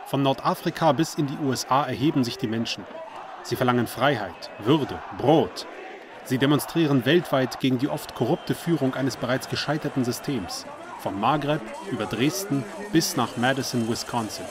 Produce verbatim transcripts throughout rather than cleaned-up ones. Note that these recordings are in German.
Von Nordafrika bis in die U S A erheben sich die Menschen. Sie verlangen Freiheit, Würde, Brot. Sie demonstrieren weltweit gegen die oft korrupte Führung eines bereits gescheiterten Systems. Vom Maghreb über Dresden bis nach Madison, Wisconsin.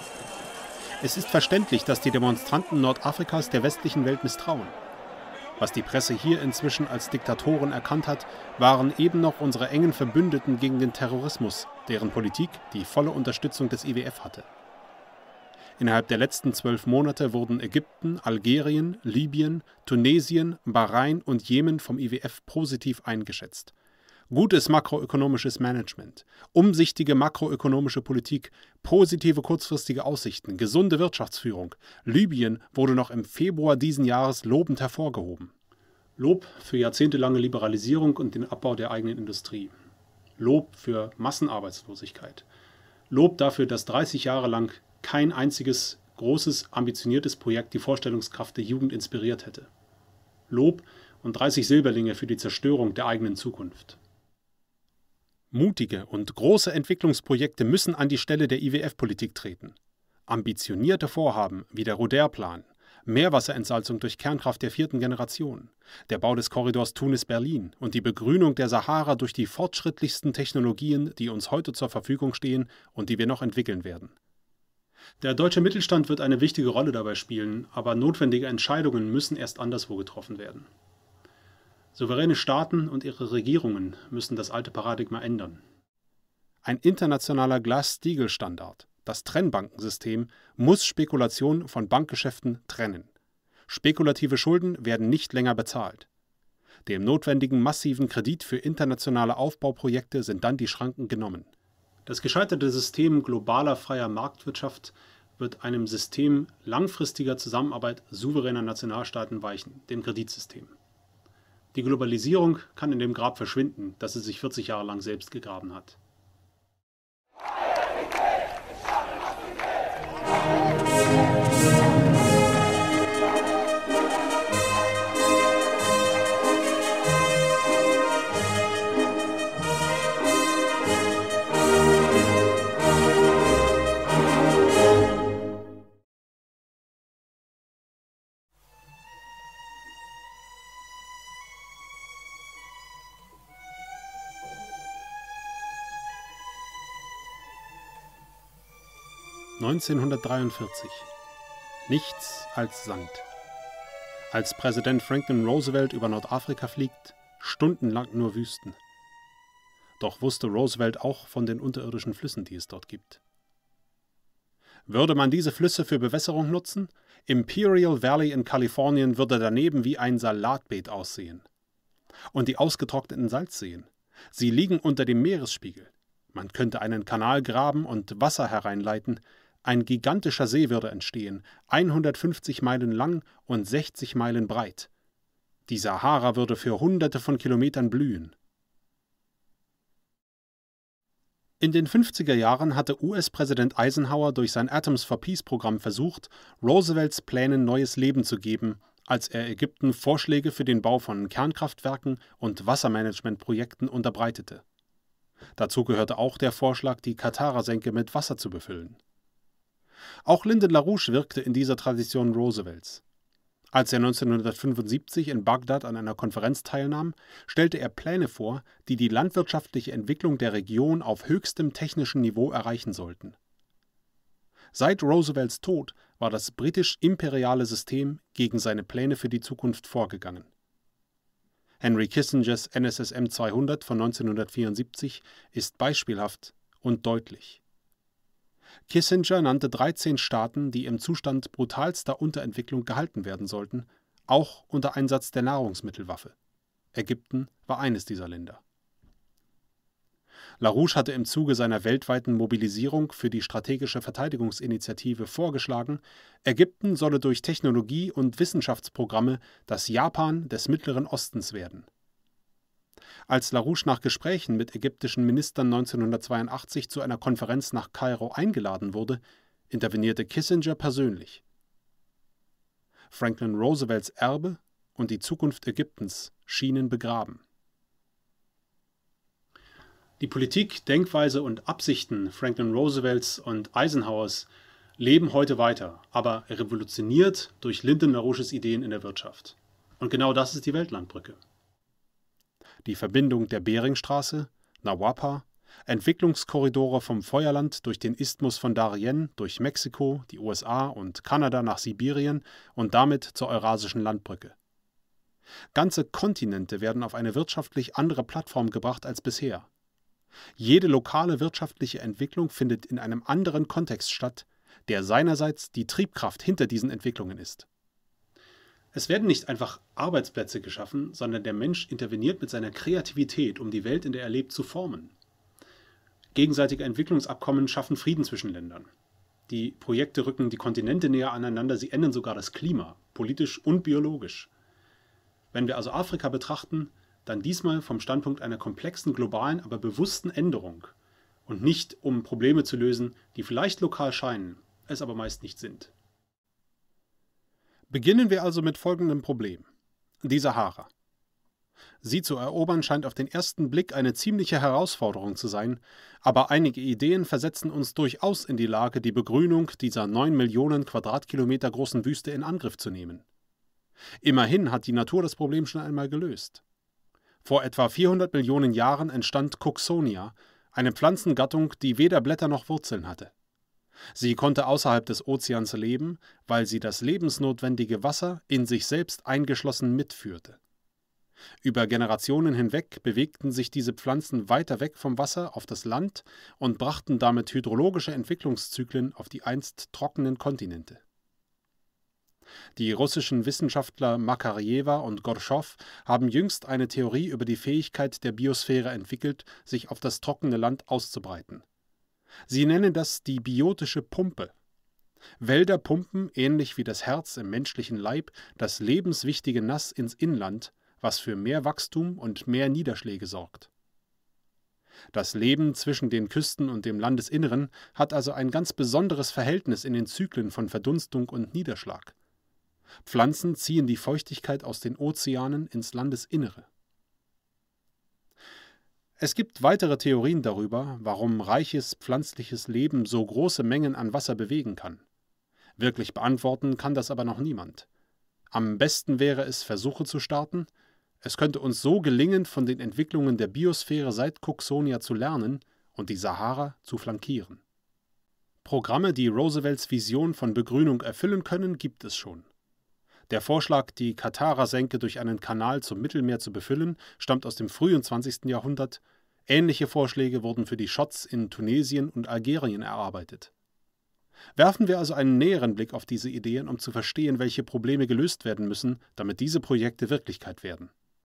Es ist verständlich, dass die Demonstranten Nordafrikas der westlichen Welt misstrauen. Was die Presse hier inzwischen als Diktatoren erkannt hat, waren eben noch unsere engen Verbündeten gegen den Terrorismus, deren Politik die volle Unterstützung des I W F hatte. Innerhalb der letzten zwölf Monate wurden Ägypten, Algerien, Libyen, Tunesien, Bahrain und Jemen vom I W F positiv eingeschätzt. Gutes makroökonomisches Management, umsichtige makroökonomische Politik, positive kurzfristige Aussichten, gesunde Wirtschaftsführung. Libyen wurde noch im Februar diesen Jahres lobend hervorgehoben. Lob für jahrzehntelange Liberalisierung und den Abbau der eigenen Industrie. Lob für Massenarbeitslosigkeit. Lob dafür, dass dreißig Jahre lang kein einziges großes, ambitioniertes Projekt die Vorstellungskraft der Jugend inspiriert hätte. Lob und dreißig Silberlinge für die Zerstörung der eigenen Zukunft. Mutige und große Entwicklungsprojekte müssen an die Stelle der I W F-Politik treten. Ambitionierte Vorhaben wie der Roder-Plan, Meerwasserentsalzung durch Kernkraft der vierten Generation, der Bau des Korridors Tunis-Berlin und die Begrünung der Sahara durch die fortschrittlichsten Technologien, die uns heute zur Verfügung stehen und die wir noch entwickeln werden. Der deutsche Mittelstand wird eine wichtige Rolle dabei spielen, aber notwendige Entscheidungen müssen erst anderswo getroffen werden. Souveräne Staaten und ihre Regierungen müssen das alte Paradigma ändern. Ein internationaler Glass-Steagall-Standard, das Trennbankensystem, muss Spekulation von Bankgeschäften trennen. Spekulative Schulden werden nicht länger bezahlt. Dem notwendigen massiven Kredit für internationale Aufbauprojekte sind dann die Schranken genommen. Das gescheiterte System globaler freier Marktwirtschaft wird einem System langfristiger Zusammenarbeit souveräner Nationalstaaten weichen, dem Kreditsystem. Die Globalisierung kann in dem Grab verschwinden, das sie sich vierzig Jahre lang selbst gegraben hat. neunzehnhundertdreiundvierzig. Nichts als Sand. Als Präsident Franklin Roosevelt über Nordafrika fliegt, stundenlang nur Wüsten. Doch wusste Roosevelt auch von den unterirdischen Flüssen, die es dort gibt. Würde man diese Flüsse für Bewässerung nutzen, Imperial Valley in Kalifornien würde daneben wie ein Salatbeet aussehen. Und die ausgetrockneten Salzseen, sie liegen unter dem Meeresspiegel. Man könnte einen Kanal graben und Wasser hereinleiten. Ein gigantischer See würde entstehen, hundertfünfzig Meilen lang und sechzig Meilen breit. Die Sahara würde für Hunderte von Kilometern blühen. In den fünfziger Jahren hatte U S-Präsident Eisenhower durch sein Atoms for Peace-Programm versucht, Roosevelts Plänen neues Leben zu geben, als er Ägypten Vorschläge für den Bau von Kernkraftwerken und Wassermanagementprojekten unterbreitete. Dazu gehörte auch der Vorschlag, die Katara-Senke mit Wasser zu befüllen. Auch Lyndon LaRouche wirkte in dieser Tradition Roosevelts. Als er neunzehnhundertfünfundsiebzig in Bagdad an einer Konferenz teilnahm, stellte er Pläne vor, die die landwirtschaftliche Entwicklung der Region auf höchstem technischen Niveau erreichen sollten. Seit Roosevelts Tod war das britisch-imperiale System gegen seine Pläne für die Zukunft vorgegangen. Henry Kissingers N S S M zweihundert von neunzehnhundertvierundsiebzig ist beispielhaft und deutlich. Kissinger nannte dreizehn Staaten, die im Zustand brutalster Unterentwicklung gehalten werden sollten, auch unter Einsatz der Nahrungsmittelwaffe. Ägypten war eines dieser Länder. LaRouche hatte im Zuge seiner weltweiten Mobilisierung für die strategische Verteidigungsinitiative vorgeschlagen, Ägypten solle durch Technologie- und Wissenschaftsprogramme das Japan des Mittleren Ostens werden. Als LaRouche nach Gesprächen mit ägyptischen Ministern neunzehnhundertzweiundachtzig zu einer Konferenz nach Kairo eingeladen wurde, intervenierte Kissinger persönlich. Franklin Roosevelts Erbe und die Zukunft Ägyptens schienen begraben. Die Politik, Denkweise und Absichten Franklin Roosevelts und Eisenhowers leben heute weiter, aber revolutioniert durch Lyndon LaRouches Ideen in der Wirtschaft. Und genau das ist die Weltlandbrücke. Die Verbindung der Beringstraße, Nawapa, Entwicklungskorridore vom Feuerland durch den Isthmus von Darien, durch Mexiko, die U S A und Kanada nach Sibirien und damit zur Eurasischen Landbrücke. Ganze Kontinente werden auf eine wirtschaftlich andere Plattform gebracht als bisher. Jede lokale wirtschaftliche Entwicklung findet in einem anderen Kontext statt, der seinerseits die Triebkraft hinter diesen Entwicklungen ist. Es werden nicht einfach Arbeitsplätze geschaffen, sondern der Mensch interveniert mit seiner Kreativität, um die Welt, in der er lebt, zu formen. Gegenseitige Entwicklungsabkommen schaffen Frieden zwischen Ländern. Die Projekte rücken die Kontinente näher aneinander, sie ändern sogar das Klima, politisch und biologisch. Wenn wir also Afrika betrachten, dann diesmal vom Standpunkt einer komplexen, globalen, aber bewussten Änderung und nicht um Probleme zu lösen, die vielleicht lokal scheinen, es aber meist nicht sind. Beginnen wir also mit folgendem Problem: die Sahara. Sie zu erobern scheint auf den ersten Blick eine ziemliche Herausforderung zu sein, aber einige Ideen versetzen uns durchaus in die Lage, die Begrünung dieser neun Millionen Quadratkilometer großen Wüste in Angriff zu nehmen. Immerhin hat die Natur das Problem schon einmal gelöst. Vor etwa vierhundert Millionen Jahren entstand Cooksonia, eine Pflanzengattung, die weder Blätter noch Wurzeln hatte. Sie konnte außerhalb des Ozeans leben, weil sie das lebensnotwendige Wasser in sich selbst eingeschlossen mitführte. Über Generationen hinweg bewegten sich diese Pflanzen weiter weg vom Wasser auf das Land und brachten damit hydrologische Entwicklungszyklen auf die einst trockenen Kontinente. Die russischen Wissenschaftler Makarjewa und Gorschow haben jüngst eine Theorie über die Fähigkeit der Biosphäre entwickelt, sich auf das trockene Land auszubreiten. Sie nennen das die biotische Pumpe. Wälder pumpen, ähnlich wie das Herz im menschlichen Leib, das lebenswichtige Nass ins Inland, was für mehr Wachstum und mehr Niederschläge sorgt. Das Leben zwischen den Küsten und dem Landesinneren hat also ein ganz besonderes Verhältnis in den Zyklen von Verdunstung und Niederschlag. Pflanzen ziehen die Feuchtigkeit aus den Ozeanen ins Landesinnere. Es gibt weitere Theorien darüber, warum reiches pflanzliches Leben so große Mengen an Wasser bewegen kann. Wirklich beantworten kann das aber noch niemand. Am besten wäre es, Versuche zu starten. Es könnte uns so gelingen, von den Entwicklungen der Biosphäre seit Cooksonia zu lernen und die Sahara zu flankieren. Programme, die Roosevelts Vision von Begrünung erfüllen können, gibt es schon. Der Vorschlag, die Katara-Senke durch einen Kanal zum Mittelmeer zu befüllen, stammt aus dem frühen zwanzigsten Jahrhundert. Ähnliche Vorschläge wurden für die Schots in Tunesien und Algerien erarbeitet. Werfen wir also einen näheren Blick auf diese Ideen, um zu verstehen, welche Probleme gelöst werden müssen, damit diese Projekte Wirklichkeit werden.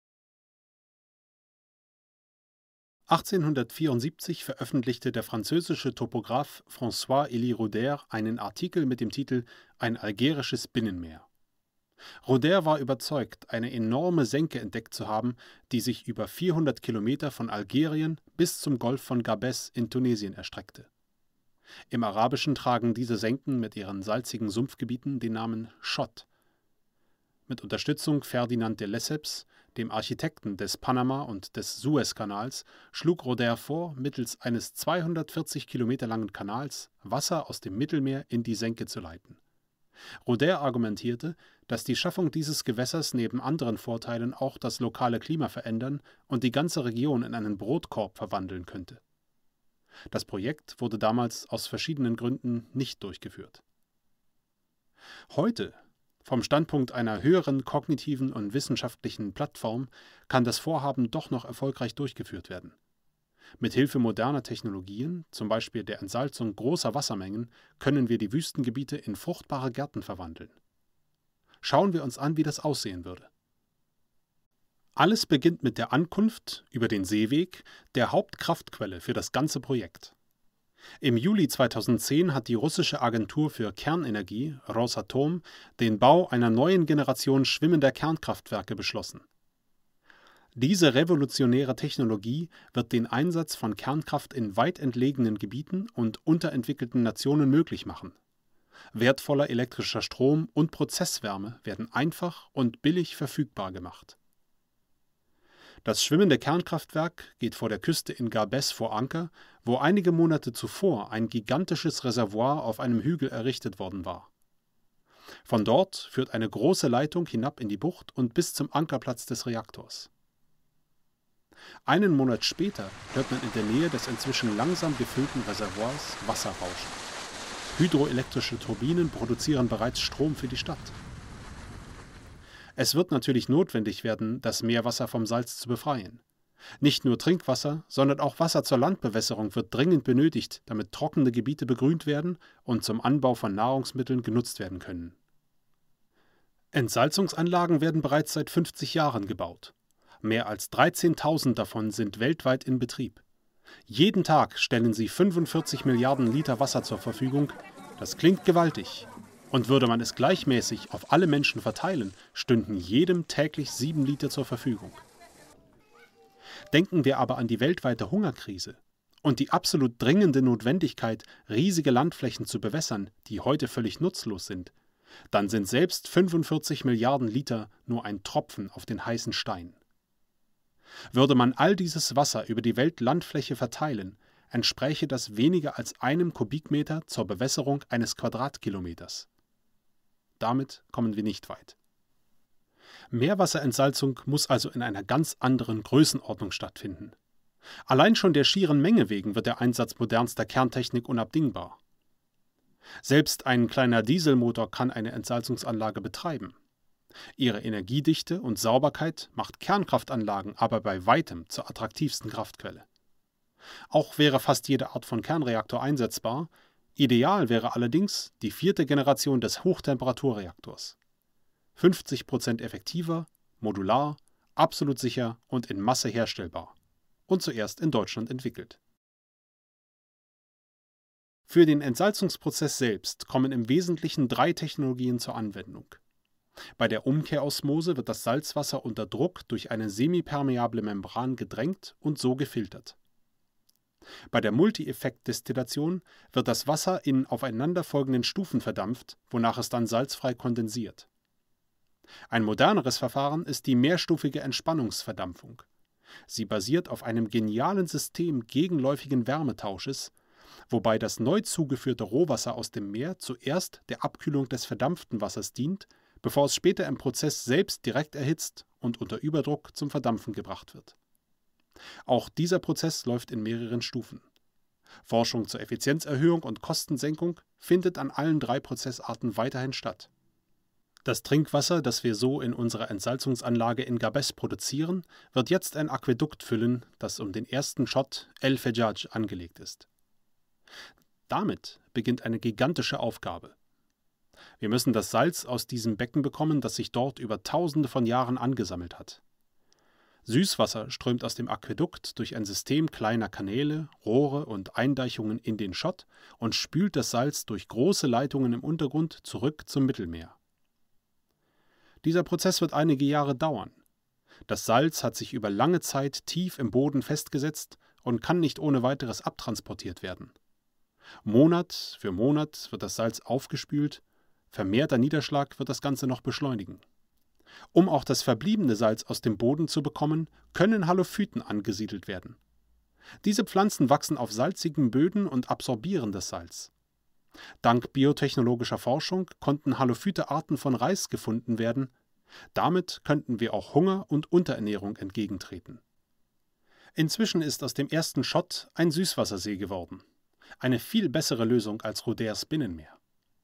achtzehnhundertvierundsiebzig veröffentlichte der französische Topograph François-Élie Roder einen Artikel mit dem Titel »Ein algerisches Binnenmeer«. Roder war überzeugt, eine enorme Senke entdeckt zu haben, die sich über vierhundert Kilometer von Algerien bis zum Golf von Gabes in Tunesien erstreckte. Im Arabischen tragen diese Senken mit ihren salzigen Sumpfgebieten den Namen Schott. Mit Unterstützung Ferdinand de Lesseps, dem Architekten des Panama- und des Suezkanals, schlug Roder vor, mittels eines zweihundertvierzig Kilometer langen Kanals Wasser aus dem Mittelmeer in die Senke zu leiten. Roder argumentierte, dass die Schaffung dieses Gewässers neben anderen Vorteilen auch das lokale Klima verändern und die ganze Region in einen Brotkorb verwandeln könnte. Das Projekt wurde damals aus verschiedenen Gründen nicht durchgeführt. Heute, vom Standpunkt einer höheren kognitiven und wissenschaftlichen Plattform, kann das Vorhaben doch noch erfolgreich durchgeführt werden. Mithilfe moderner Technologien, zum Beispiel der Entsalzung großer Wassermengen, können wir die Wüstengebiete in fruchtbare Gärten verwandeln. Schauen wir uns an, wie das aussehen würde. Alles beginnt mit der Ankunft über den Seeweg der Hauptkraftquelle für das ganze Projekt. Im Juli zweitausendzehn hat die russische Agentur für Kernenergie, Rosatom, den Bau einer neuen Generation schwimmender Kernkraftwerke beschlossen. Diese revolutionäre Technologie wird den Einsatz von Kernkraft in weit entlegenen Gebieten und unterentwickelten Nationen möglich machen. Wertvoller elektrischer Strom und Prozesswärme werden einfach und billig verfügbar gemacht. Das schwimmende Kernkraftwerk geht vor der Küste in Gabes vor Anker, wo einige Monate zuvor ein gigantisches Reservoir auf einem Hügel errichtet worden war. Von dort führt eine große Leitung hinab in die Bucht und bis zum Ankerplatz des Reaktors. Einen Monat später hört man in der Nähe des inzwischen langsam gefüllten Reservoirs Wasser rauschen. Hydroelektrische Turbinen produzieren bereits Strom für die Stadt. Es wird natürlich notwendig werden, das Meerwasser vom Salz zu befreien. Nicht nur Trinkwasser, sondern auch Wasser zur Landbewässerung wird dringend benötigt, damit trockene Gebiete begrünt werden und zum Anbau von Nahrungsmitteln genutzt werden können. Entsalzungsanlagen werden bereits seit fünfzig Jahren gebaut. Mehr als dreizehntausend davon sind weltweit in Betrieb. Jeden Tag stellen sie fünfundvierzig Milliarden Liter Wasser zur Verfügung. Das klingt gewaltig. Und würde man es gleichmäßig auf alle Menschen verteilen, stünden jedem täglich sieben Liter zur Verfügung. Denken wir aber an die weltweite Hungerkrise und die absolut dringende Notwendigkeit, riesige Landflächen zu bewässern, die heute völlig nutzlos sind, dann sind selbst fünfundvierzig Milliarden Liter nur ein Tropfen auf den heißen Stein. Würde man all dieses Wasser über die Weltlandfläche verteilen, entspräche das weniger als einem Kubikmeter zur Bewässerung eines Quadratkilometers. Damit kommen wir nicht weit. Meerwasserentsalzung muss also in einer ganz anderen Größenordnung stattfinden. Allein schon der schieren Menge wegen wird der Einsatz modernster Kerntechnik unabdingbar. Selbst ein kleiner Dieselmotor kann eine Entsalzungsanlage betreiben. Ihre Energiedichte und Sauberkeit macht Kernkraftanlagen aber bei weitem zur attraktivsten Kraftquelle. Auch wäre fast jede Art von Kernreaktor einsetzbar. Ideal wäre allerdings die vierte Generation des Hochtemperaturreaktors. fünfzig Prozent effektiver, modular, absolut sicher und in Masse herstellbar. Und zuerst in Deutschland entwickelt. Für den Entsalzungsprozess selbst kommen im Wesentlichen drei Technologien zur Anwendung. Bei der Umkehrosmose wird das Salzwasser unter Druck durch eine semipermeable Membran gedrängt und so gefiltert. Bei der Multi-Effekt-Destillation wird das Wasser in aufeinanderfolgenden Stufen verdampft, wonach es dann salzfrei kondensiert. Ein moderneres Verfahren ist die mehrstufige Entspannungsverdampfung. Sie basiert auf einem genialen System gegenläufigen Wärmetausches, wobei das neu zugeführte Rohwasser aus dem Meer zuerst der Abkühlung des verdampften Wassers dient, bevor es später im Prozess selbst direkt erhitzt und unter Überdruck zum Verdampfen gebracht wird. Auch dieser Prozess läuft in mehreren Stufen. Forschung zur Effizienzerhöhung und Kostensenkung findet an allen drei Prozessarten weiterhin statt. Das Trinkwasser, das wir so in unserer Entsalzungsanlage in Gabes produzieren, wird jetzt ein Aquädukt füllen, das um den ersten Schott El Fejaj angelegt ist. Damit beginnt eine gigantische Aufgabe. Wir müssen das Salz aus diesem Becken bekommen, das sich dort über Tausende von Jahren angesammelt hat. Süßwasser strömt aus dem Aquädukt durch ein System kleiner Kanäle, Rohre und Eindeichungen in den Schott und spült das Salz durch große Leitungen im Untergrund zurück zum Mittelmeer. Dieser Prozess wird einige Jahre dauern. Das Salz hat sich über lange Zeit tief im Boden festgesetzt und kann nicht ohne weiteres abtransportiert werden. Monat für Monat wird das Salz aufgespült, vermehrter Niederschlag wird das Ganze noch beschleunigen. Um auch das verbliebene Salz aus dem Boden zu bekommen, können Halophyten angesiedelt werden. Diese Pflanzen wachsen auf salzigen Böden und absorbieren das Salz. Dank biotechnologischer Forschung konnten halophyte Arten von Reis gefunden werden. Damit könnten wir auch Hunger und Unterernährung entgegentreten. Inzwischen ist aus dem ersten Schott ein Süßwassersee geworden. Eine viel bessere Lösung als Roders Binnenmeer.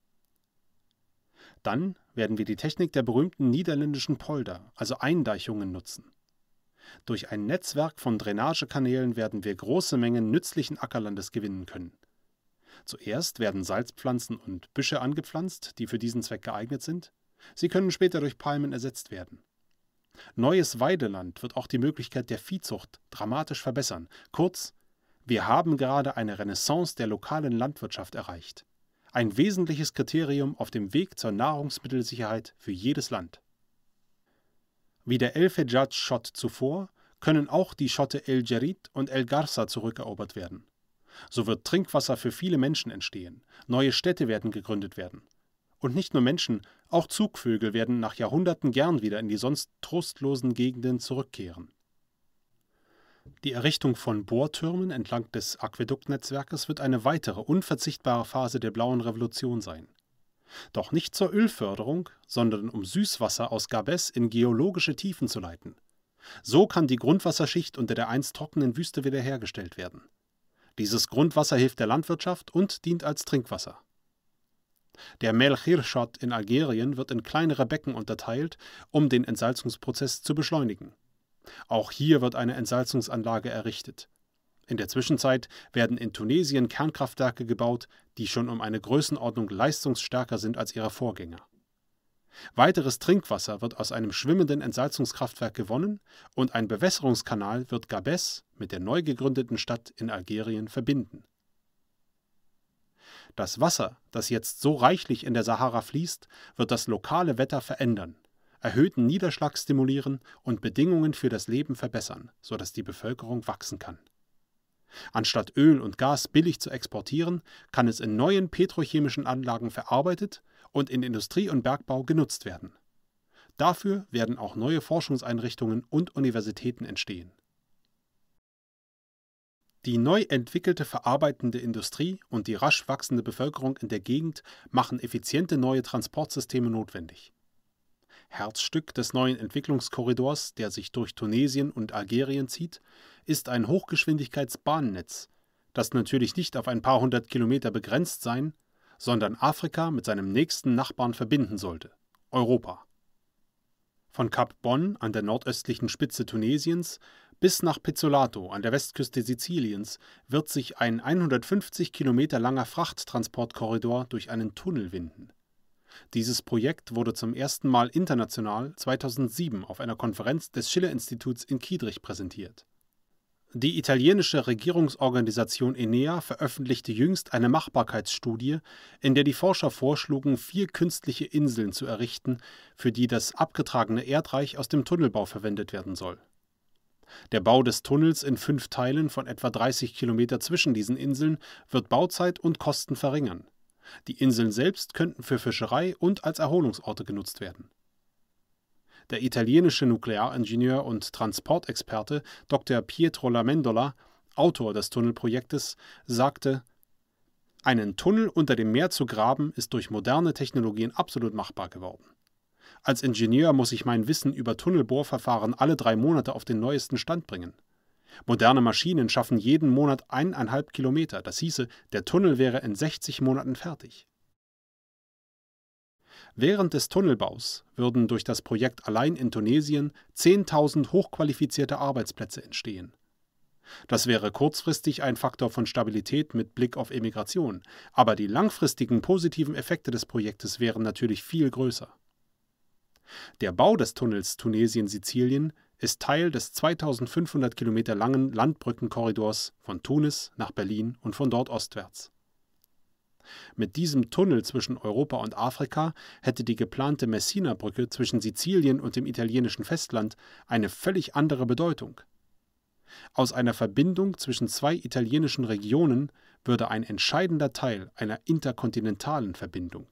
Dann werden wir die Technik der berühmten niederländischen Polder, also Eindeichungen, nutzen. Durch ein Netzwerk von Drainagekanälen werden wir große Mengen nützlichen Ackerlandes gewinnen können. Zuerst werden Salzpflanzen und Büsche angepflanzt, die für diesen Zweck geeignet sind. Sie können später durch Palmen ersetzt werden. Neues Weideland wird auch die Möglichkeit der Viehzucht dramatisch verbessern. Kurz, wir haben gerade eine Renaissance der lokalen Landwirtschaft erreicht. Ein wesentliches Kriterium auf dem Weg zur Nahrungsmittelsicherheit für jedes Land. Wie der El Fejaj-Schott zuvor können auch die Schotte El Djerid und El Garsa zurückerobert werden. So wird Trinkwasser für viele Menschen entstehen, neue Städte werden gegründet werden. Und nicht nur Menschen, auch Zugvögel werden nach Jahrhunderten gern wieder in die sonst trostlosen Gegenden zurückkehren. Die Errichtung von Bohrtürmen entlang des Aquäduktnetzwerkes wird eine weitere unverzichtbare Phase der blauen Revolution sein. Doch nicht zur Ölförderung, sondern um Süßwasser aus Gabes in geologische Tiefen zu leiten. So kann die Grundwasserschicht unter der einst trockenen Wüste wiederhergestellt werden. Dieses Grundwasser hilft der Landwirtschaft und dient als Trinkwasser. Der Melchirschat in Algerien wird in kleinere Becken unterteilt, um den Entsalzungsprozess zu beschleunigen. Auch hier wird eine Entsalzungsanlage errichtet. In der Zwischenzeit werden in Tunesien Kernkraftwerke gebaut, die schon um eine Größenordnung leistungsstärker sind als ihre Vorgänger. Weiteres Trinkwasser wird aus einem schwimmenden Entsalzungskraftwerk gewonnen und ein Bewässerungskanal wird Gabes mit der neu gegründeten Stadt in Algerien verbinden. Das Wasser, das jetzt so reichlich in der Sahara fließt, wird das lokale Wetter verändern, erhöhten Niederschlag stimulieren und Bedingungen für das Leben verbessern, sodass die Bevölkerung wachsen kann. Anstatt Öl und Gas billig zu exportieren, kann es in neuen petrochemischen Anlagen verarbeitet und in Industrie und Bergbau genutzt werden. Dafür werden auch neue Forschungseinrichtungen und Universitäten entstehen. Die neu entwickelte verarbeitende Industrie und die rasch wachsende Bevölkerung in der Gegend machen effiziente neue Transportsysteme notwendig. Herzstück des neuen Entwicklungskorridors, der sich durch Tunesien und Algerien zieht, ist ein Hochgeschwindigkeitsbahnnetz, das natürlich nicht auf ein paar hundert Kilometer begrenzt sein, sondern Afrika mit seinem nächsten Nachbarn verbinden sollte, Europa. Von Kap Bon an der nordöstlichen Spitze Tunesiens bis nach Pizzolato an der Westküste Siziliens wird sich ein hundertfünfzig Kilometer langer Frachttransportkorridor durch einen Tunnel winden. Dieses Projekt wurde zum ersten Mal international zweitausendsieben auf einer Konferenz des Schiller-Instituts in Kiedrich präsentiert. Die italienische Regierungsorganisation Enea veröffentlichte jüngst eine Machbarkeitsstudie, in der die Forscher vorschlugen, vier künstliche Inseln zu errichten, für die das abgetragene Erdreich aus dem Tunnelbau verwendet werden soll. Der Bau des Tunnels in fünf Teilen von etwa dreißig Kilometer zwischen diesen Inseln wird Bauzeit und Kosten verringern. Die Inseln selbst könnten für Fischerei und als Erholungsorte genutzt werden. Der italienische Nuklearingenieur und Transportexperte Doktor Pietro Lamendola, Autor des Tunnelprojektes, sagte: Einen Tunnel unter dem Meer zu graben, ist durch moderne Technologien absolut machbar geworden. Als Ingenieur muss ich mein Wissen über Tunnelbohrverfahren alle drei Monate auf den neuesten Stand bringen. Moderne Maschinen schaffen jeden Monat eineinhalb Kilometer. Das hieße, der Tunnel wäre in sechzig Monaten fertig. Während des Tunnelbaus würden durch das Projekt allein in Tunesien zehntausend hochqualifizierte Arbeitsplätze entstehen. Das wäre kurzfristig ein Faktor von Stabilität mit Blick auf Emigration, aber die langfristigen positiven Effekte des Projektes wären natürlich viel größer. Der Bau des Tunnels Tunesien-Sizilien ist Teil des zweitausendfünfhundert Kilometer langen Landbrückenkorridors von Tunis nach Berlin und von dort ostwärts. Mit diesem Tunnel zwischen Europa und Afrika hätte die geplante Messina-Brücke zwischen Sizilien und dem italienischen Festland eine völlig andere Bedeutung. Aus einer Verbindung zwischen zwei italienischen Regionen würde ein entscheidender Teil einer interkontinentalen Verbindung.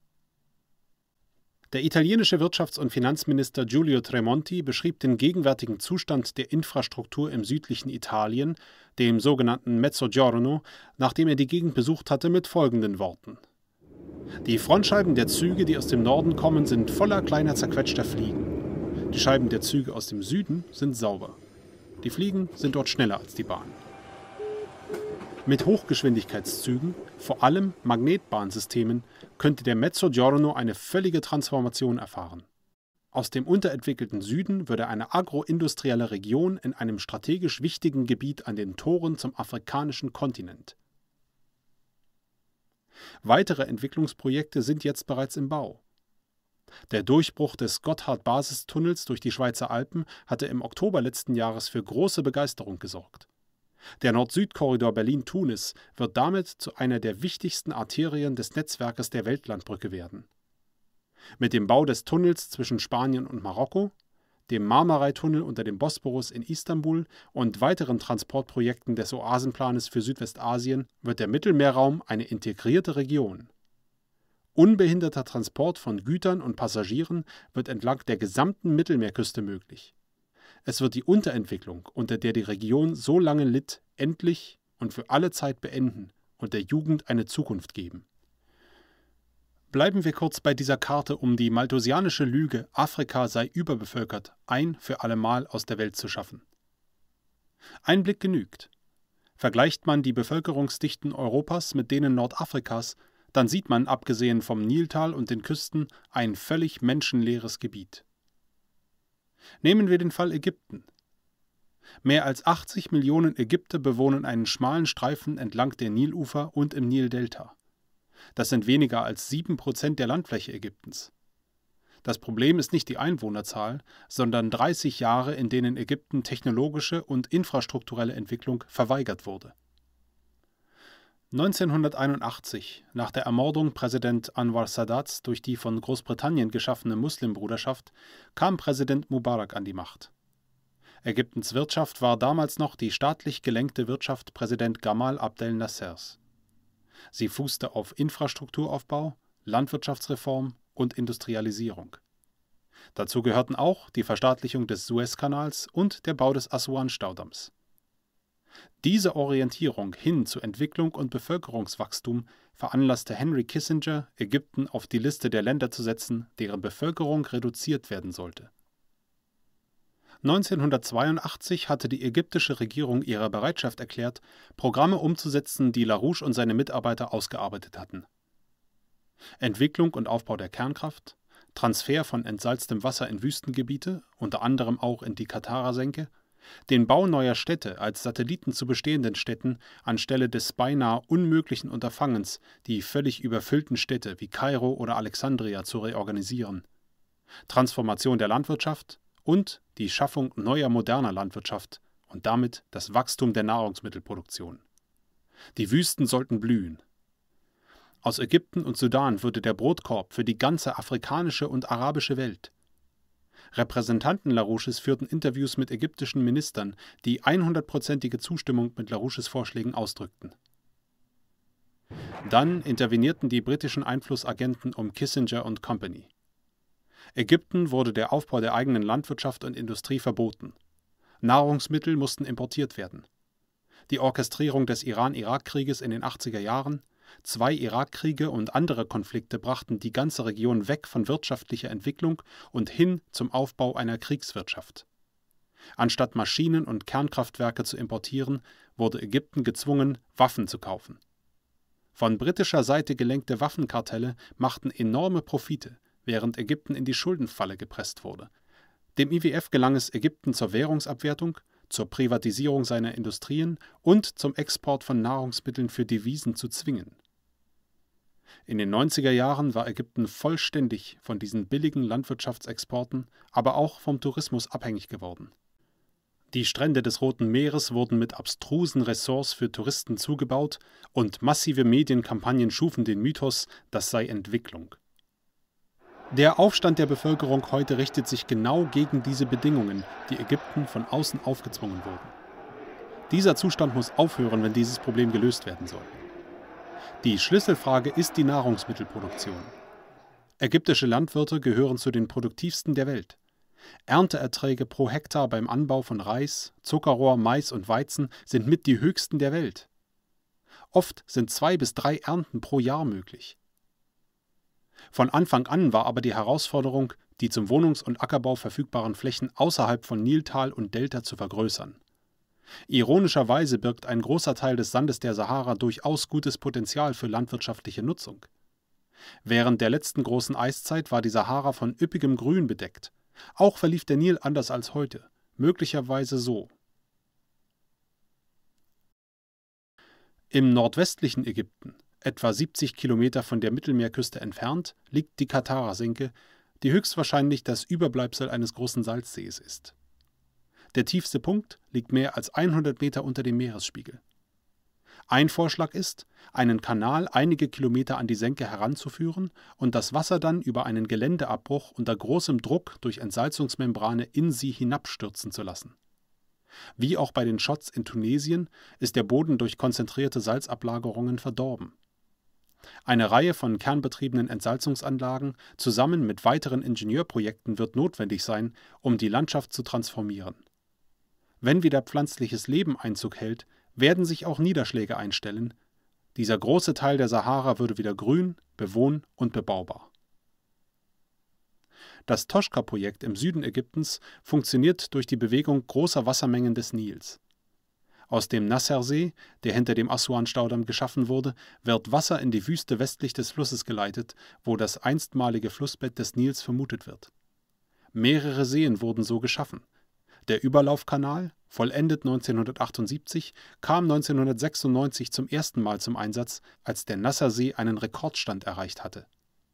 Der italienische Wirtschafts- und Finanzminister Giulio Tremonti beschrieb den gegenwärtigen Zustand der Infrastruktur im südlichen Italien, dem sogenannten Mezzogiorno, nachdem er die Gegend besucht hatte, mit folgenden Worten: Die Frontscheiben der Züge, die aus dem Norden kommen, sind voller kleiner zerquetschter Fliegen. Die Scheiben der Züge aus dem Süden sind sauber. Die Fliegen sind dort schneller als die Bahn. Mit Hochgeschwindigkeitszügen, vor allem Magnetbahnsystemen, könnte der Mezzogiorno eine völlige Transformation erfahren. Aus dem unterentwickelten Süden würde eine agroindustrielle Region in einem strategisch wichtigen Gebiet an den Toren zum afrikanischen Kontinent. Weitere Entwicklungsprojekte sind jetzt bereits im Bau. Der Durchbruch des Gotthard-Basistunnels durch die Schweizer Alpen hatte im Oktober letzten Jahres für große Begeisterung gesorgt. Der Nord-Süd-Korridor Berlin-Tunis wird damit zu einer der wichtigsten Arterien des Netzwerkes der Weltlandbrücke werden. Mit dem Bau des Tunnels zwischen Spanien und Marokko, dem Marmaray-Tunnel unter dem Bosporus in Istanbul und weiteren Transportprojekten des Oasenplanes für Südwestasien wird der Mittelmeerraum eine integrierte Region. Unbehinderter Transport von Gütern und Passagieren wird entlang der gesamten Mittelmeerküste möglich. Es wird die Unterentwicklung, unter der die Region so lange litt, endlich und für alle Zeit beenden und der Jugend eine Zukunft geben. Bleiben wir kurz bei dieser Karte, um die malthusianische Lüge, Afrika sei überbevölkert, ein für allemal aus der Welt zu schaffen. Ein Blick genügt. Vergleicht man die Bevölkerungsdichten Europas mit denen Nordafrikas, dann sieht man, abgesehen vom Niltal und den Küsten, ein völlig menschenleeres Gebiet. Nehmen wir den Fall Ägypten. Mehr als achtzig Millionen Ägypter bewohnen einen schmalen Streifen entlang der Nilufer und im Nildelta. Das sind weniger als sieben Prozent der Landfläche Ägyptens. Das Problem ist nicht die Einwohnerzahl, sondern dreißig Jahre, in denen Ägypten technologische und infrastrukturelle Entwicklung verweigert wurde. neunzehnhunderteinundachtzig, nach der Ermordung Präsident Anwar Sadats durch die von Großbritannien geschaffene Muslimbruderschaft, kam Präsident Mubarak an die Macht. Ägyptens Wirtschaft war damals noch die staatlich gelenkte Wirtschaft Präsident Gamal Abdel Nassers. Sie fußte auf Infrastrukturaufbau, Landwirtschaftsreform und Industrialisierung. Dazu gehörten auch die Verstaatlichung des Suezkanals und der Bau des Assuan-Staudamms. Diese Orientierung hin zu Entwicklung und Bevölkerungswachstum veranlasste Henry Kissinger, Ägypten auf die Liste der Länder zu setzen, deren Bevölkerung reduziert werden sollte. neunzehnhundertzweiundachtzig hatte die ägyptische Regierung ihre Bereitschaft erklärt, Programme umzusetzen, die LaRouche und seine Mitarbeiter ausgearbeitet hatten. Entwicklung und Aufbau der Kernkraft, Transfer von entsalztem Wasser in Wüstengebiete, unter anderem auch in die Katara-Senke, den Bau neuer Städte als Satelliten zu bestehenden Städten anstelle des beinahe unmöglichen Unterfangens, die völlig überfüllten Städte wie Kairo oder Alexandria zu reorganisieren, Transformation der Landwirtschaft und die Schaffung neuer moderner Landwirtschaft und damit das Wachstum der Nahrungsmittelproduktion. Die Wüsten sollten blühen. Aus Ägypten und Sudan würde der Brotkorb für die ganze afrikanische und arabische Welt. Repräsentanten LaRouches führten Interviews mit ägyptischen Ministern, die hundertprozentige Zustimmung mit LaRouches Vorschlägen ausdrückten. Dann intervenierten die britischen Einflussagenten um Kissinger und Company. Ägypten wurde der Aufbau der eigenen Landwirtschaft und Industrie verboten. Nahrungsmittel mussten importiert werden. Die Orchestrierung des Iran-Irak-Krieges in den achtziger Jahren, zwei Irakkriege und andere Konflikte brachten die ganze Region weg von wirtschaftlicher Entwicklung und hin zum Aufbau einer Kriegswirtschaft. Anstatt Maschinen und Kernkraftwerke zu importieren, wurde Ägypten gezwungen, Waffen zu kaufen. Von britischer Seite gelenkte Waffenkartelle machten enorme Profite, während Ägypten in die Schuldenfalle gepresst wurde. Dem I W F gelang es, Ägypten zur Währungsabwertung, zur Privatisierung seiner Industrien und zum Export von Nahrungsmitteln für Devisen zu zwingen. In den neunziger Jahren war Ägypten vollständig von diesen billigen Landwirtschaftsexporten, aber auch vom Tourismus abhängig geworden. Die Strände des Roten Meeres wurden mit abstrusen Ressorts für Touristen zugebaut und massive Medienkampagnen schufen den Mythos, das sei Entwicklung. Der Aufstand der Bevölkerung heute richtet sich genau gegen diese Bedingungen, die Ägypten von außen aufgezwungen wurden. Dieser Zustand muss aufhören, wenn dieses Problem gelöst werden soll. Die Schlüsselfrage ist die Nahrungsmittelproduktion. Ägyptische Landwirte gehören zu den produktivsten der Welt. Ernteerträge pro Hektar beim Anbau von Reis, Zuckerrohr, Mais und Weizen sind mit die höchsten der Welt. Oft sind zwei bis drei Ernten pro Jahr möglich. Von Anfang an war aber die Herausforderung, die zum Wohnungs- und Ackerbau verfügbaren Flächen außerhalb von Niltal und Delta zu vergrößern. Ironischerweise birgt ein großer Teil des Sandes der Sahara durchaus gutes Potenzial für landwirtschaftliche Nutzung. Während der letzten großen Eiszeit war die Sahara von üppigem Grün bedeckt. Auch verlief der Nil anders als heute, möglicherweise so. Im nordwestlichen Ägypten, etwa siebzig Kilometer von der Mittelmeerküste entfernt, liegt die Katara-Senke, die höchstwahrscheinlich das Überbleibsel eines großen Salzsees ist. Der tiefste Punkt liegt mehr als hundert Meter unter dem Meeresspiegel. Ein Vorschlag ist, einen Kanal einige Kilometer an die Senke heranzuführen und das Wasser dann über einen Geländeabbruch unter großem Druck durch Entsalzungsmembrane in sie hinabstürzen zu lassen. Wie auch bei den Schots in Tunesien ist der Boden durch konzentrierte Salzablagerungen verdorben. Eine Reihe von kernbetriebenen Entsalzungsanlagen zusammen mit weiteren Ingenieurprojekten wird notwendig sein, um die Landschaft zu transformieren. Wenn wieder pflanzliches Leben Einzug hält, werden sich auch Niederschläge einstellen. Dieser große Teil der Sahara würde wieder grün, bewohnt und bebaubar. Das Toshka-Projekt im Süden Ägyptens funktioniert durch die Bewegung großer Wassermengen des Nils. Aus dem Nassersee, der hinter dem Assuan-Staudamm geschaffen wurde, wird Wasser in die Wüste westlich des Flusses geleitet, wo das einstmalige Flussbett des Nils vermutet wird. Mehrere Seen wurden so geschaffen. Der Überlaufkanal, vollendet neunzehnhundertachtundsiebzig, kam neunzehnhundertsechsundneunzig zum ersten Mal zum Einsatz, als der Nassersee einen Rekordstand erreicht hatte.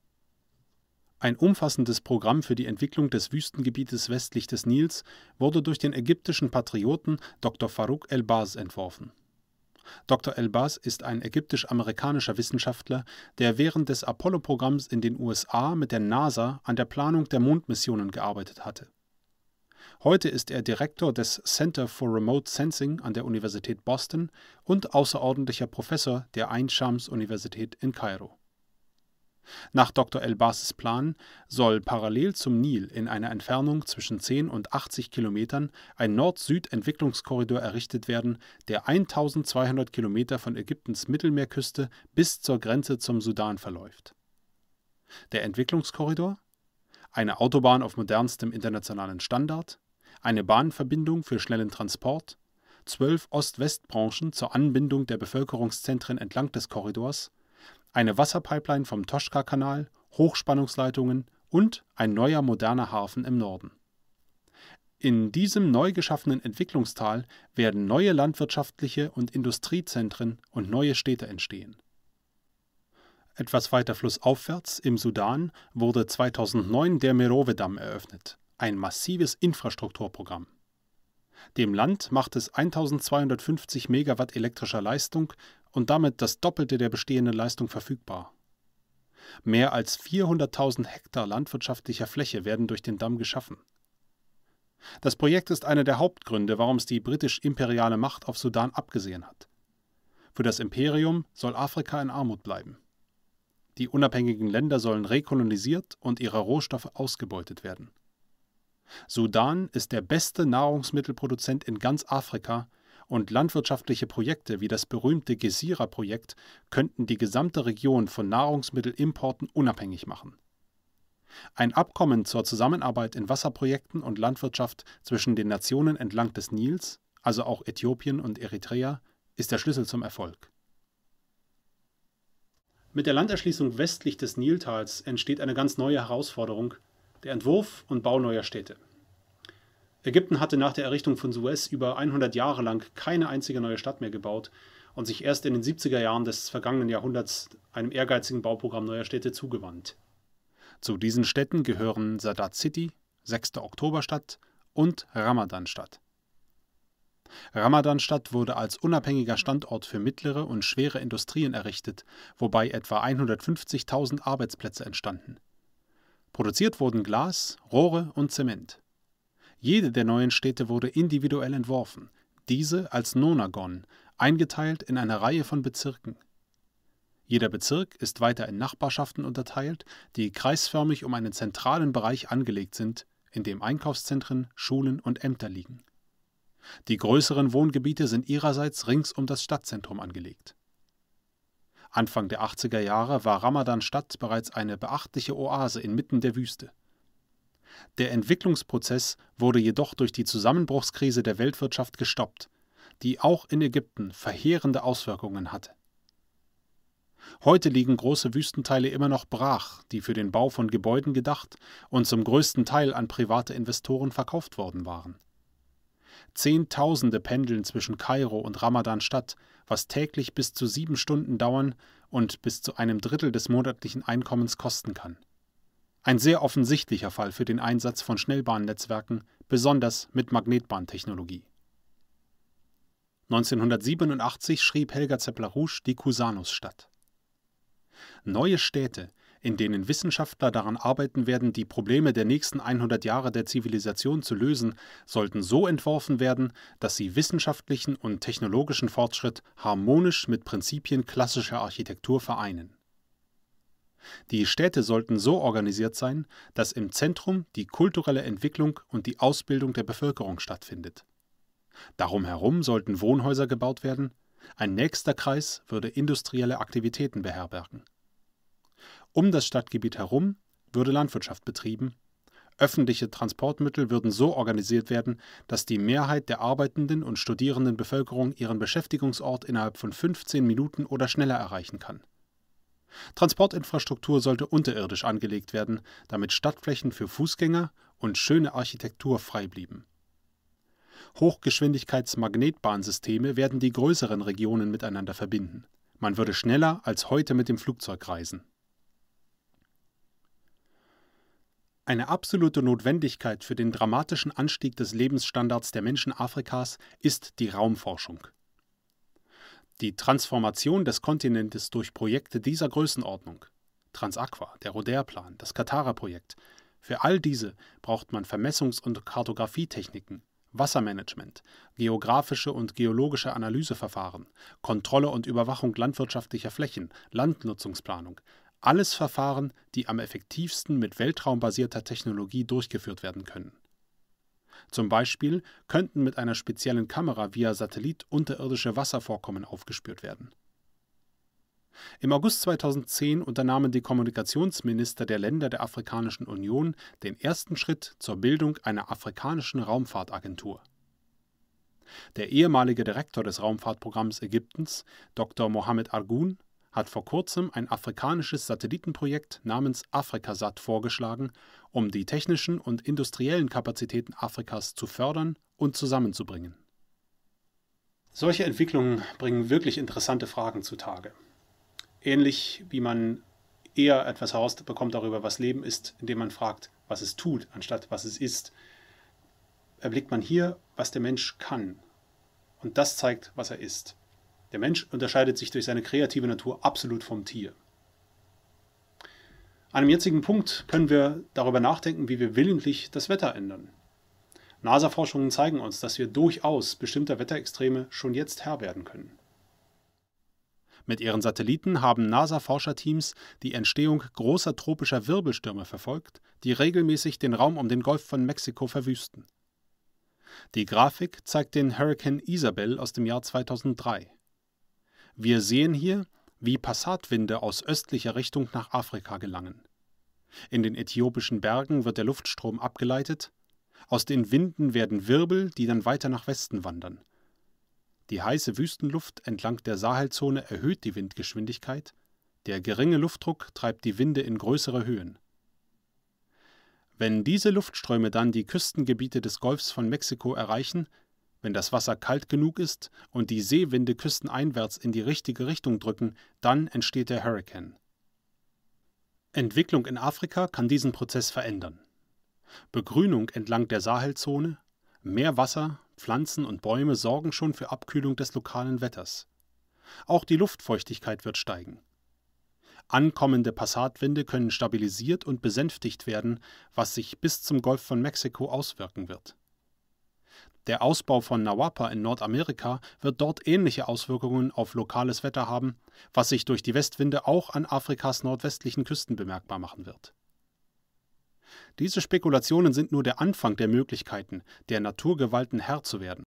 Ein umfassendes Programm für die Entwicklung des Wüstengebietes westlich des Nils wurde durch den ägyptischen Patrioten Doktor Farouk El-Baz entworfen. Doktor El-Baz ist ein ägyptisch-amerikanischer Wissenschaftler, der während des Apollo-Programms in den U S A mit der NASA an der Planung der Mondmissionen gearbeitet hatte. Heute ist er Direktor des Center for Remote Sensing an der Universität Boston und außerordentlicher Professor der Ain-Shams-Universität in Kairo. Nach Doktor El-Bazes Plan soll parallel zum Nil in einer Entfernung zwischen zehn und achtzig Kilometern ein Nord-Süd-Entwicklungskorridor errichtet werden, der eintausendzweihundert Kilometer von Ägyptens Mittelmeerküste bis zur Grenze zum Sudan verläuft. Der Entwicklungskorridor? Eine Autobahn auf modernstem internationalen Standard, eine Bahnverbindung für schnellen Transport, zwölf Ost-West-Branchen zur Anbindung der Bevölkerungszentren entlang des Korridors, eine Wasserpipeline vom Toshka-Kanal, Hochspannungsleitungen und ein neuer moderner Hafen im Norden. In diesem neu geschaffenen Entwicklungstal werden neue landwirtschaftliche und Industriezentren und neue Städte entstehen. Etwas weiter flussaufwärts im Sudan wurde zweitausendneun der Merowe-Damm eröffnet, ein massives Infrastrukturprogramm. Dem Land macht es eintausendzweihundertfünfzig Megawatt elektrischer Leistung und damit das Doppelte der bestehenden Leistung verfügbar. Mehr als vierhunderttausend Hektar landwirtschaftlicher Fläche werden durch den Damm geschaffen. Das Projekt ist einer der Hauptgründe, warum es die britisch-imperiale Macht auf Sudan abgesehen hat. Für das Imperium soll Afrika in Armut bleiben. Die unabhängigen Länder sollen rekolonisiert und ihre Rohstoffe ausgebeutet werden. Sudan ist der beste Nahrungsmittelproduzent in ganz Afrika und landwirtschaftliche Projekte wie das berühmte Gezira-Projekt könnten die gesamte Region von Nahrungsmittelimporten unabhängig machen. Ein Abkommen zur Zusammenarbeit in Wasserprojekten und Landwirtschaft zwischen den Nationen entlang des Nils, also auch Äthiopien und Eritrea, ist der Schlüssel zum Erfolg. Mit der Landerschließung westlich des Niltals entsteht eine ganz neue Herausforderung: der Entwurf und Bau neuer Städte. Ägypten hatte nach der Errichtung von Suez über hundert Jahre lang keine einzige neue Stadt mehr gebaut und sich erst in den siebziger Jahren des vergangenen Jahrhunderts einem ehrgeizigen Bauprogramm neuer Städte zugewandt. Zu diesen Städten gehören Sadat City, sechster Oktoberstadt und Ramadanstadt. Ramadanstadt wurde als unabhängiger Standort für mittlere und schwere Industrien errichtet, wobei etwa hundertfünfzigtausend Arbeitsplätze entstanden. Produziert wurden Glas, Rohre und Zement. Jede der neuen Städte wurde individuell entworfen, diese als Nonagon, eingeteilt in eine Reihe von Bezirken. Jeder Bezirk ist weiter in Nachbarschaften unterteilt, die kreisförmig um einen zentralen Bereich angelegt sind, in dem Einkaufszentren, Schulen und Ämter liegen. Die größeren Wohngebiete sind ihrerseits rings um das Stadtzentrum angelegt. Anfang der achtziger Jahre war Ramadanstadt bereits eine beachtliche Oase inmitten der Wüste. Der Entwicklungsprozess wurde jedoch durch die Zusammenbruchskrise der Weltwirtschaft gestoppt, die auch in Ägypten verheerende Auswirkungen hatte. Heute liegen große Wüstenteile immer noch brach, die für den Bau von Gebäuden gedacht und zum größten Teil an private Investoren verkauft worden waren. Zehntausende pendeln zwischen Kairo und Ramadanstadt, was täglich bis zu sieben Stunden dauern und bis zu einem Drittel des monatlichen Einkommens kosten kann. Ein sehr offensichtlicher Fall für den Einsatz von Schnellbahnnetzwerken, besonders mit Magnetbahntechnologie. neunzehnhundertsiebenundachtzig schrieb Helga Zeppler-Rouge die Cusanus-Stadt. Neue Städte, in denen Wissenschaftler daran arbeiten werden, die Probleme der nächsten hundert Jahre der Zivilisation zu lösen, sollten so entworfen werden, dass sie wissenschaftlichen und technologischen Fortschritt harmonisch mit Prinzipien klassischer Architektur vereinen. Die Städte sollten so organisiert sein, dass im Zentrum die kulturelle Entwicklung und die Ausbildung der Bevölkerung stattfindet. Darum herum sollten Wohnhäuser gebaut werden, ein nächster Kreis würde industrielle Aktivitäten beherbergen. Um das Stadtgebiet herum würde Landwirtschaft betrieben, öffentliche Transportmittel würden so organisiert werden, dass die Mehrheit der arbeitenden und studierenden Bevölkerung ihren Beschäftigungsort innerhalb von fünfzehn Minuten oder schneller erreichen kann. Transportinfrastruktur sollte unterirdisch angelegt werden, damit Stadtflächen für Fußgänger und schöne Architektur frei blieben. Hochgeschwindigkeitsmagnetbahnsysteme werden die größeren Regionen miteinander verbinden. Man würde schneller als heute mit dem Flugzeug reisen. Eine absolute Notwendigkeit für den dramatischen Anstieg des Lebensstandards der Menschen Afrikas ist die Raumforschung. Die Transformation des Kontinentes durch Projekte dieser Größenordnung, Transaqua, der Rodair-Plan, das Katara-Projekt, für all diese braucht man Vermessungs- und Kartografietechniken, Wassermanagement, geografische und geologische Analyseverfahren, Kontrolle und Überwachung landwirtschaftlicher Flächen, Landnutzungsplanung, alles Verfahren, die am effektivsten mit weltraumbasierter Technologie durchgeführt werden können. Zum Beispiel könnten mit einer speziellen Kamera via Satellit unterirdische Wasservorkommen aufgespürt werden. Im August zweitausendzehn unternahmen die Kommunikationsminister der Länder der Afrikanischen Union den ersten Schritt zur Bildung einer afrikanischen Raumfahrtagentur. Der ehemalige Direktor des Raumfahrtprogramms Ägyptens, Doktor Mohamed Argun, hat vor kurzem ein afrikanisches Satellitenprojekt namens Afrikasat vorgeschlagen, um die technischen und industriellen Kapazitäten Afrikas zu fördern und zusammenzubringen. Solche Entwicklungen bringen wirklich interessante Fragen zutage. Ähnlich wie man eher etwas herausbekommt darüber, was Leben ist, indem man fragt, was es tut, anstatt was es ist, erblickt man hier, was der Mensch kann. Und das zeigt, was er ist. Der Mensch unterscheidet sich durch seine kreative Natur absolut vom Tier. An einem jetzigen Punkt können wir darüber nachdenken, wie wir willentlich das Wetter ändern. NASA-Forschungen zeigen uns, dass wir durchaus bestimmter Wetterextreme schon jetzt Herr werden können. Mit ihren Satelliten haben NASA-Forscherteams die Entstehung großer tropischer Wirbelstürme verfolgt, die regelmäßig den Raum um den Golf von Mexiko verwüsten. Die Grafik zeigt den Hurrikan Isabel aus dem Jahr zweitausenddrei. Wir sehen hier, wie Passatwinde aus östlicher Richtung nach Afrika gelangen. In den äthiopischen Bergen wird der Luftstrom abgeleitet. Aus den Winden werden Wirbel, die dann weiter nach Westen wandern. Die heiße Wüstenluft entlang der Sahelzone erhöht die Windgeschwindigkeit. Der geringe Luftdruck treibt die Winde in größere Höhen. Wenn diese Luftströme dann die Küstengebiete des Golfs von Mexiko erreichen, wenn das Wasser kalt genug ist und die Seewinde küsteneinwärts in die richtige Richtung drücken, dann entsteht der Hurrikan. Entwicklung in Afrika kann diesen Prozess verändern. Begrünung entlang der Sahelzone, mehr Wasser, Pflanzen und Bäume sorgen schon für Abkühlung des lokalen Wetters. Auch die Luftfeuchtigkeit wird steigen. Ankommende Passatwinde können stabilisiert und besänftigt werden, was sich bis zum Golf von Mexiko auswirken wird. Der Ausbau von Nawapa in Nordamerika wird dort ähnliche Auswirkungen auf lokales Wetter haben, was sich durch die Westwinde auch an Afrikas nordwestlichen Küsten bemerkbar machen wird. Diese Spekulationen sind nur der Anfang der Möglichkeiten, der Naturgewalten Herr zu werden.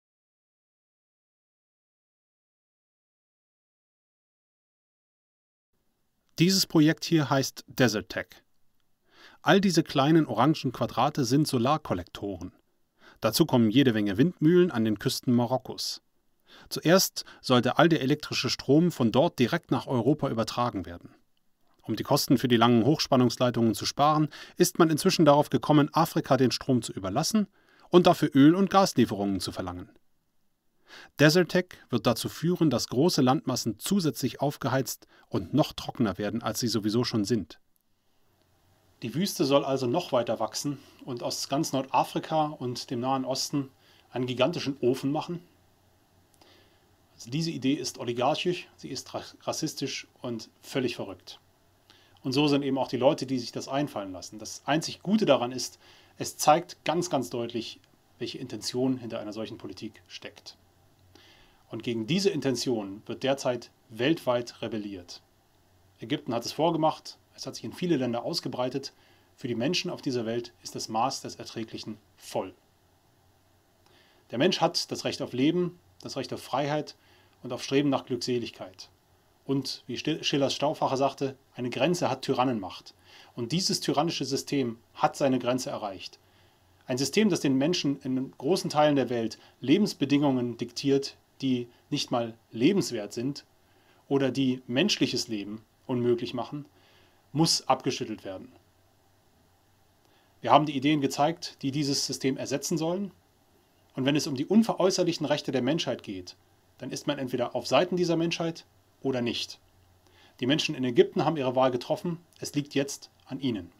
Dieses Projekt hier heißt DesertTech. All diese kleinen orangen Quadrate sind Solarkollektoren. Dazu kommen jede Menge Windmühlen an den Küsten Marokkos. Zuerst sollte all der elektrische Strom von dort direkt nach Europa übertragen werden. Um die Kosten für die langen Hochspannungsleitungen zu sparen, ist man inzwischen darauf gekommen, Afrika den Strom zu überlassen und dafür Öl- und Gaslieferungen zu verlangen. DesertTech wird dazu führen, dass große Landmassen zusätzlich aufgeheizt und noch trockener werden, als sie sowieso schon sind. Die Wüste soll also noch weiter wachsen und aus ganz Nordafrika und dem Nahen Osten einen gigantischen Ofen machen. Also diese Idee ist oligarchisch, sie ist rassistisch und völlig verrückt. Und so sind eben auch die Leute, die sich das einfallen lassen. Das einzig Gute daran ist, es zeigt ganz, ganz deutlich, welche Intention hinter einer solchen Politik steckt. Und gegen diese Intention wird derzeit weltweit rebelliert. Ägypten hat es vorgemacht, es hat sich in viele Länder ausgebreitet. Für die Menschen auf dieser Welt ist das Maß des Erträglichen voll. Der Mensch hat das Recht auf Leben, das Recht auf Freiheit und auf Streben nach Glückseligkeit. Und, wie Schillers Stauffacher sagte, eine Grenze hat Tyrannenmacht. Und dieses tyrannische System hat seine Grenze erreicht. Ein System, das den Menschen in großen Teilen der Welt Lebensbedingungen diktiert, die nicht mal lebenswert sind oder die menschliches Leben unmöglich machen, muss abgeschüttelt werden. Wir haben die Ideen gezeigt, die dieses System ersetzen sollen. Und wenn es um die unveräußerlichen Rechte der Menschheit geht, dann ist man entweder auf Seiten dieser Menschheit oder nicht. Die Menschen in Ägypten haben ihre Wahl getroffen. Es liegt jetzt an ihnen.